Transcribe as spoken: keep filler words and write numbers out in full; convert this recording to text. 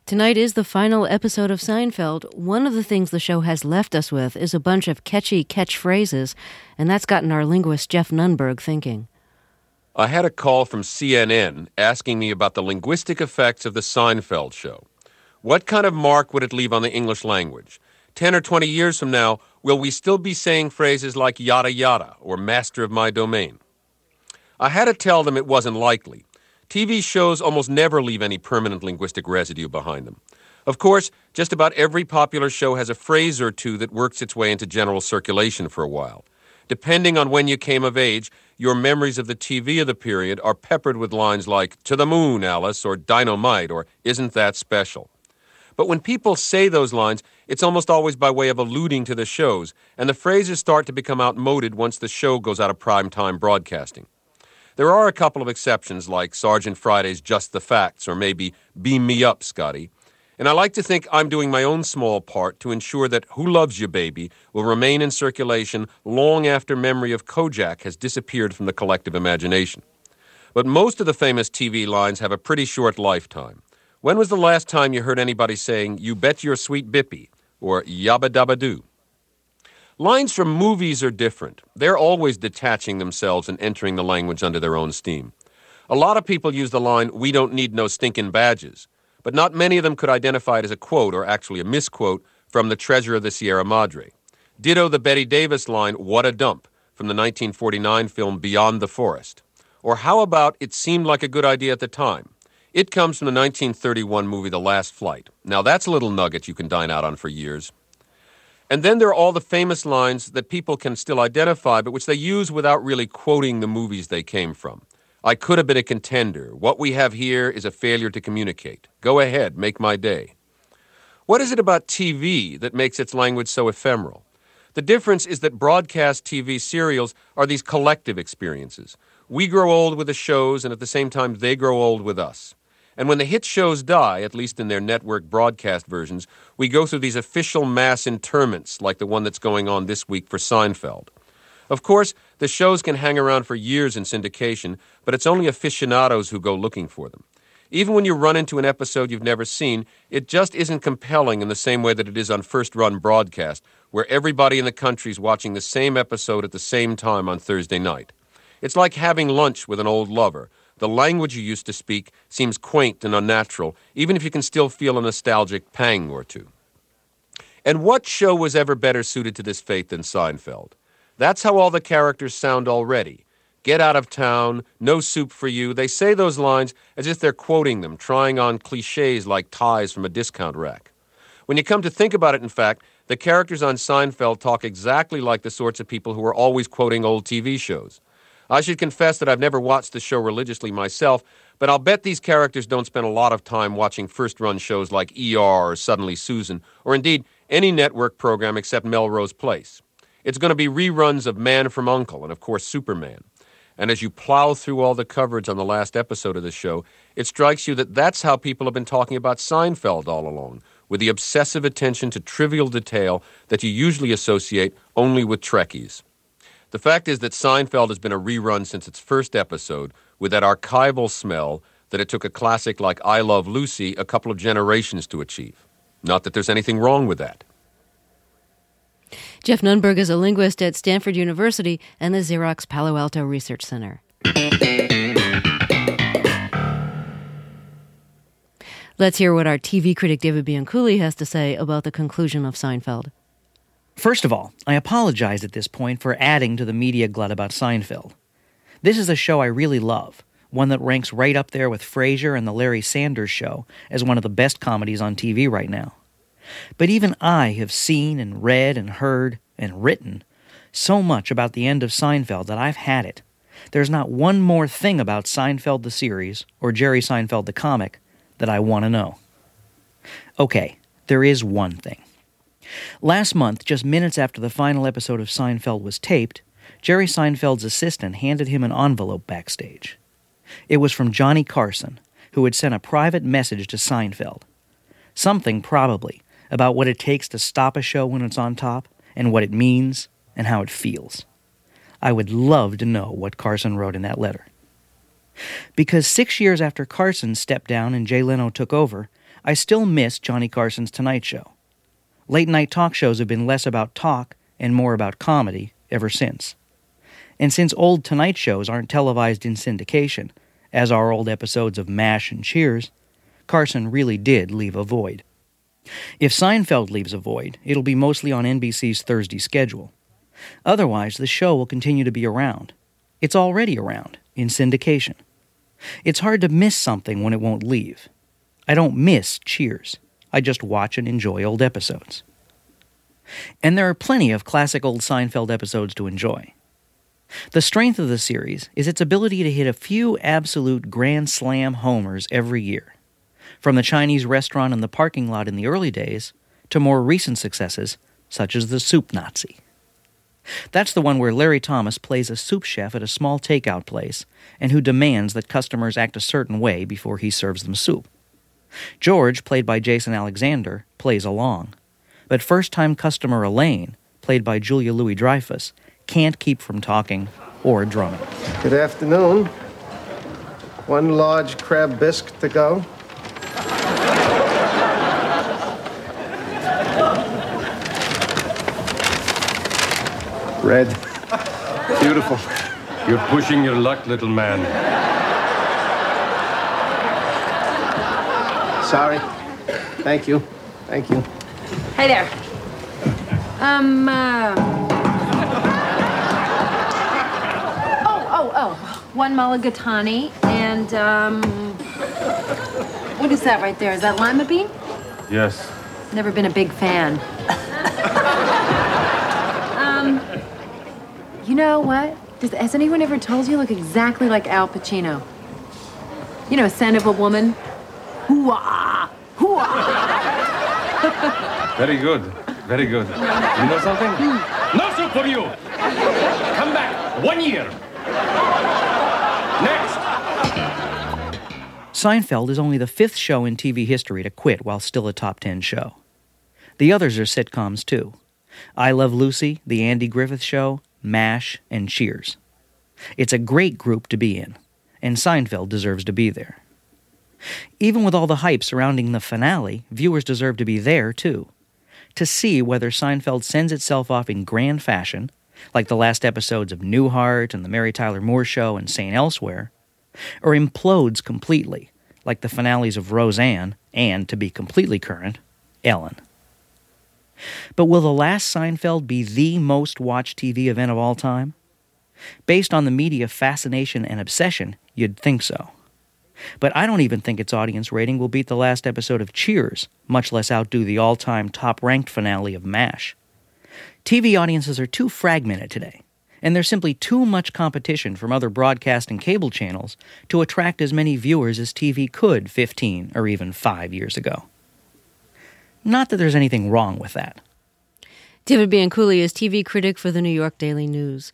Tonight is the final episode of Seinfeld. One of the things the show has left us with is a bunch of catchy catchphrases, and that's gotten our linguist Jeff Nunberg thinking. I had a call from C N N asking me about the linguistic effects of the Seinfeld show. What kind of mark would it leave on the English language? Ten or twenty years from now, will we still be saying phrases like yada yada or master of my domain? I had to tell them it wasn't likely. T V shows almost never leave any permanent linguistic residue behind them. Of course, just about every popular show has a phrase or two that works its way into general circulation for a while. Depending on when you came of age, your memories of the T V of the period are peppered with lines like, "To the moon, Alice," or "Dynamite," or "Isn't that special?" But when people say those lines, it's almost always by way of alluding to the shows, and the phrases start to become outmoded once the show goes out of primetime broadcasting. There are a couple of exceptions, like Sergeant Friday's Just the Facts, or maybe Beam Me Up, Scotty. And I like to think I'm doing my own small part to ensure that Who Loves You, Baby will remain in circulation long after memory of Kojak has disappeared from the collective imagination. But most of the famous T V lines have a pretty short lifetime. When was the last time you heard anybody saying, "You bet your sweet bippy," or "Yabba dabba doo"? Lines from movies are different. They're always detaching themselves and entering the language under their own steam. A lot of people use the line, "We don't need no stinking badges," but not many of them could identify it as a quote, or actually a misquote, from The Treasure of the Sierra Madre. Ditto the Betty Davis line, "What a dump," from the nineteen forty-nine film Beyond the Forest. Or how about "It seemed like a good idea at the time"? It comes from the nineteen thirty-one movie The Last Flight. Now that's a little nugget you can dine out on for years. And then there are all the famous lines that people can still identify, but which they use without really quoting the movies they came from. "I could have been a contender. What we have here is a failure to communicate. Go ahead, make my day." What is it about T V that makes its language so ephemeral? The difference is that broadcast T V serials are these collective experiences. We grow old with the shows, and at the same time, they grow old with us. And when the hit shows die, at least in their network broadcast versions, we go through these official mass interments like the one that's going on this week for Seinfeld. Of course, the shows can hang around for years in syndication, but it's only aficionados who go looking for them. Even when you run into an episode you've never seen, it just isn't compelling in the same way that it is on first-run broadcast, where everybody in the country's watching the same episode at the same time on Thursday night. It's like having lunch with an old lover. The language you used to speak seems quaint and unnatural, even if you can still feel a nostalgic pang or two. And what show was ever better suited to this fate than Seinfeld? That's how all the characters sound already. "Get out of town," "No soup for you." They say those lines as if they're quoting them, trying on cliches like ties from a discount rack. When you come to think about it, in fact, the characters on Seinfeld talk exactly like the sorts of people who are always quoting old T V shows. I should confess that I've never watched the show religiously myself, but I'll bet these characters don't spend a lot of time watching first-run shows like E R or Suddenly Susan, or indeed any network program except Melrose Place. It's going to be reruns of Man from U N C L E and, of course, Superman. And as you plow through all the coverage on the last episode of the show, it strikes you that that's how people have been talking about Seinfeld all along, with the obsessive attention to trivial detail that you usually associate only with Trekkies. The fact is that Seinfeld has been a rerun since its first episode, with that archival smell that it took a classic like I Love Lucy a couple of generations to achieve. Not that there's anything wrong with that. Jeff Nunberg is a linguist at Stanford University and the Xerox Palo Alto Research Center. Let's hear what our T V critic David Bianculli has to say about the conclusion of Seinfeld. First of all, I apologize at this point for adding to the media glut about Seinfeld. This is a show I really love, one that ranks right up there with Frasier and The Larry Sanders Show as one of the best comedies on T V right now. But even I have seen and read and heard and written so much about the end of Seinfeld that I've had it. There's not one more thing about Seinfeld the series or Jerry Seinfeld the comic that I want to know. Okay, there is one thing. Last month, just minutes after the final episode of Seinfeld was taped, Jerry Seinfeld's assistant handed him an envelope backstage. It was from Johnny Carson, who had sent a private message to Seinfeld. Something, probably, about what it takes to stop a show when it's on top, and what it means, and how it feels. I would love to know what Carson wrote in that letter. Because six years after Carson stepped down and Jay Leno took over, I still miss Johnny Carson's Tonight Show. Late-night talk shows have been less about talk and more about comedy ever since. And since old Tonight shows aren't televised in syndication, as are old episodes of MASH and Cheers, Carson really did leave a void. If Seinfeld leaves a void, it'll be mostly on N B C's Thursday schedule. Otherwise, the show will continue to be around. It's already around, in syndication. It's hard to miss something when it won't leave. I don't miss Cheers. I just watch and enjoy old episodes. And there are plenty of classic old Seinfeld episodes to enjoy. The strength of the series is its ability to hit a few absolute grand slam homers every year. From the Chinese restaurant in the parking lot in the early days to more recent successes, such as the Soup Nazi. That's the one where Larry Thomas plays a soup chef at a small takeout place and who demands that customers act a certain way before he serves them soup. George, played by Jason Alexander, plays along. But first-time customer Elaine, played by Julia Louis-Dreyfus, can't keep from talking or drumming. Good afternoon. One large crab bisque to go. Red. Beautiful. You're pushing your luck, little man. Sorry. Thank you. Thank you. Hey there. Um, uh... Oh, oh, oh. One mulligatawny and, um... what is that right there? Is that lima bean? Yes. Never been a big fan. um... You know what? Does, has anyone ever told you you look exactly like Al Pacino? You know, Scent of a Woman? Hoo-ah! Hoo-ah! Very good. Very good. You know something? No soup for you! Come back. One year. Next! Seinfeld is only the fifth show in T V history to quit while still a top ten show. The others are sitcoms, too. I Love Lucy, The Andy Griffith Show, MASH, and Cheers. It's a great group to be in, and Seinfeld deserves to be there. Even with all the hype surrounding the finale, viewers deserve to be there, too, to see whether Seinfeld sends itself off in grand fashion, like the last episodes of Newhart and The Mary Tyler Moore Show and Saint Elsewhere, or implodes completely, like the finales of Roseanne and, to be completely current, Ellen. But will the last Seinfeld be the most watched T V event of all time? Based on the media fascination and obsession, you'd think so. But I don't even think its audience rating will beat the last episode of Cheers, much less outdo the all-time top-ranked finale of MASH. T V audiences are too fragmented today, and there's simply too much competition from other broadcast and cable channels to attract as many viewers as T V could fifteen or even five years ago. Not that there's anything wrong with that. David Bianculli is T V critic for the New York Daily News.